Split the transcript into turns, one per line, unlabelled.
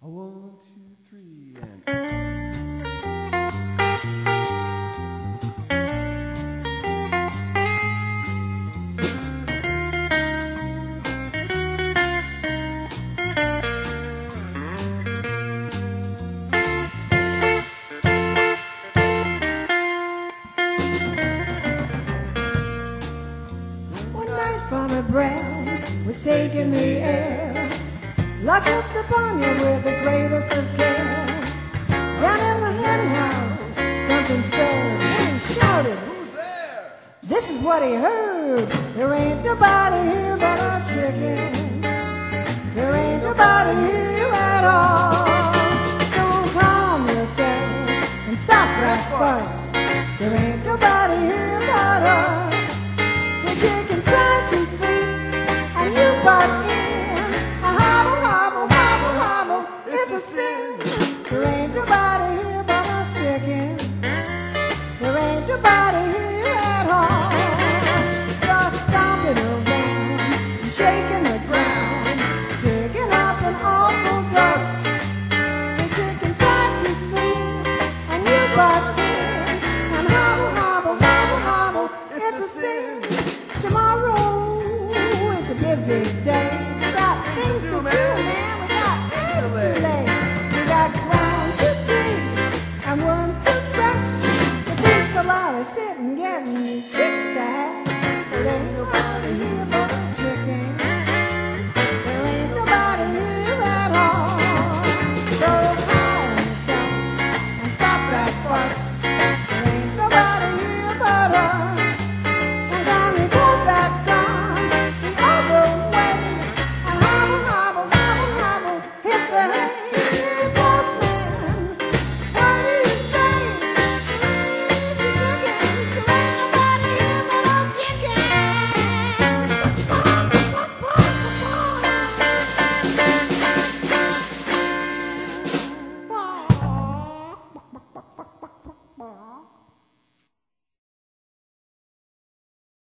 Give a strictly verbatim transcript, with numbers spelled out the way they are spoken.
A one, two, three, and...
One night from a breath was taking the air, locked up the barnyard with the greatest of care. Down in the hen house, something stirred, and he shouted,
Who's there?
this is what he heard. There ain't nobody here but us chickens. There ain't nobody here at all. So calm yourself and stop that fuss. There ain't nobody here but us. The chickens trying to sleep and you butt in. A hobble, hobble, hobble, hobble, it's a sin. There ain't nobody here but us chickens. There ain't nobody here at all. You're stomping around, shaking the ground, picking up an awful